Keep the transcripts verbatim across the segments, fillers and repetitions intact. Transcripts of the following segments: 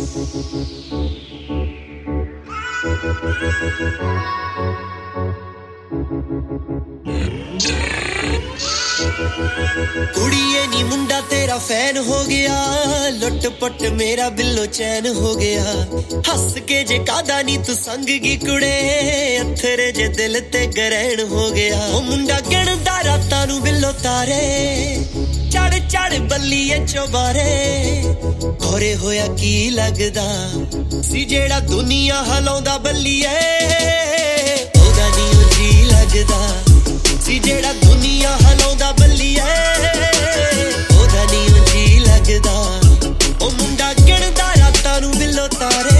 ਕੁੜੀਏ ਨੀ ਮੁੰਡਾ ਤੇਰਾ ਫੈਨ ਹੋ ਗਿਆ ਲੁੱਟ ਪੱਟ ਮੇਰਾ ਬਿੱਲੋ ਚੈਨ ਹੋ ਗਿਆ ਹੱਸ ਕੇ ਜੇ ਕਾਦਾ ਨੀ ਤੂੰ ਸੰਗ ਗੀ ਕੁੜੇ ਅਥਰੇ ਜੇ ਦਿਲ ਤੇ ਗਰੈਣ ਹੋ ਗਿਆ ਉਹ ਮੁੰਡਾ ਗਿਣਦਾ ਰਾਤਾਂ ਨੂੰ ਬਿੱਲੋ ਤਾਰੇ ਚੜ ਚੜ ਬੱਲੀਏ ਚੋਬਾਰੇ ਹੋਰੇ ਹੋਇਆ ਕੀ ਲੱਗਦਾ ਸੀ ਜਿਹੜਾ ਦੁਨੀਆ ਹਲਾਉਂਦਾ ਬੱਲੀਏ ਉਹਦਾ ਨੀ ਜੀ ਲੱਗਦਾ ਸੀ ਜਿਹੜਾ ਦੁਨੀਆ ਹਲਾਉਂਦਾ ਬੱਲੀਏ ਉਹਦਾ ਨੀ ਜੀ ਲੱਗਦਾ ਉਹ ਮੁੰਡਾ ਗਿਣਦਾ ਰਾਤਾਂ ਨੂੰ ਬਿੱਲੋ ਤਾਰੇ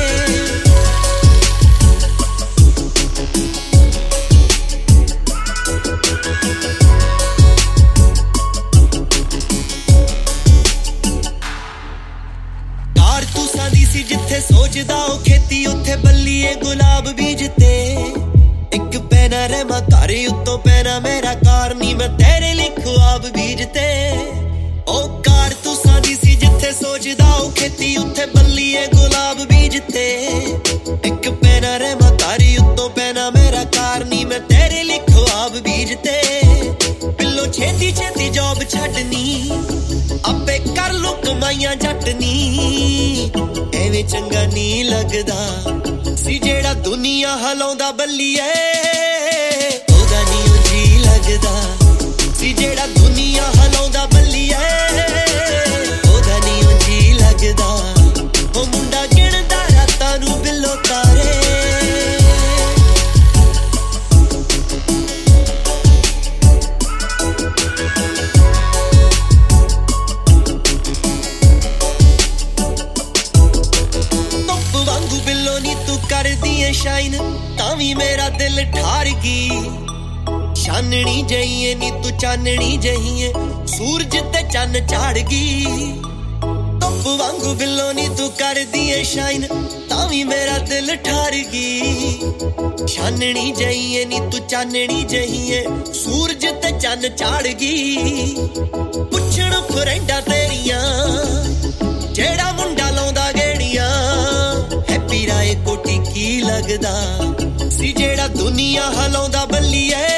ਕਾਰ ਤੂੰ ਸਾਦੀ ਸੀ ਜਿੱਥੇ ਸੋਚਦਾ ਉਹ ਖੇਤੀ ਉੱਥੇ ਬੱਲੀਏ ਗੁਲਾਬ ਬੀਜਤੇ ਇੱਕ ਪੈਨਾ ਰਹਿਮਾ ਘਰੇ ਉੱਤੋਂ ਪੈਨਾ ਮੇਰਾ ਕਾਰ ਨੀ ਮੈਂ ਤੇਰੇ ਲਈ ਖੁਆਬ ਬੀਜਤੇ ਉਹ ਕਾਰ ਤੂੰ ਸਾਦੀ ਸੀ ਜਿੱਥੇ ਸੋਚਦਾ ਉਹ ਖੇਤੀ ਉੱਥੇ ਬੱਲੀਏ ਗੁਲਾਬ ਬੀਜਤੇ ਇੱਕ ਪੈਨਾ ਰਹਿਮਾ ਘਰੇ ਉੱਤੋਂ ਪੈਨਾ ਮੇਰਾ ਕਾਰ ਨੀ ਮੈਂ ਤੇਰੇ ਲਈ ਖੁਆਬ ਬੀਜਤੇ ਬਿੱਲੋ ਛੇਤੀ ਛੇਤੀ ਜੌਬ ਛੱਡਣੀ ਆਪੇ ਕਰ ਲੋ ਕਮਾਈਆਂ ਜੱਟਨੀ ਐਵੇਂ ਚੰਗਾ ਨੀ ਲੱਗਦਾ ਸੀ ਜਿਹੜਾ ਦੁਨੀਆ ਹਲਾਉਂਦਾ ਬੱਲੀਏ ਉਹਦਾ ਨੀ ਜੀ ਲੱਗਦਾ ਸੀ ਜਿਹੜਾ ਦੁਨੀਆ ਹਲਾਉਂਦਾ ਬੱਲੀਏ ਉਹਦਾ ਨੀ ਜੀ ਲੱਗਦਾ ਉਹ ਮੁੰਡਾ ਗਿਣਦਾ ਰਾਤਾਂ ਨੂੰ ਬਿੱਲੋ ਤਾਰੇ ਕਰਦੀ ਏ ਸ਼ਾਈਨ ਤਾਂ ਵੀ ਮੇਰਾ ਦਿਲ ਠਾਰ ਗਈ ਚਾਨਣੀ ਜਈਏ ਨੀ ਤੂੰ ਚਾਨਣੀ ਜਈਏ ਸੂਰਜ ਤੇ ਚੰਨ ਝਾੜ ਗਈ ਧੁੱਪ ਵਾਂਗੂ ਬਿੱਲੋ ਨੀ ਤੂੰ ਕਰਦੀ ਏ ਸ਼ਾਈਨ ਤਾਂ ਵੀ ਮੇਰਾ ਦਿਲ ਠਾਰ ਗਈ ਚਾਨਣੀ ਜਈਏ ਨੀ ਤੂੰ ਚਾਨਣੀ ਜਈਏ ਸੂਰਜ ਤੇ ਚੰਨ ਝਾੜ ਗਈ ਪੁੱਛਣ ਫਰੈਂਡਾਂ ਤੇਰੀਆਂ ਜਿਹੜਾ ਮੁੰਡਾ ਲਾਉਂਦਾ ਗੇੜੀਆਂ ਹੈਪੀ ਰਾਏ ਕੋਟੀ ਕੀ ਲੱਗਦਾ ਸੀ ਜਿਹੜਾ ਦੁਨੀਆ ਹਲਾਉਂਦਾ ਬੱਲੀਏ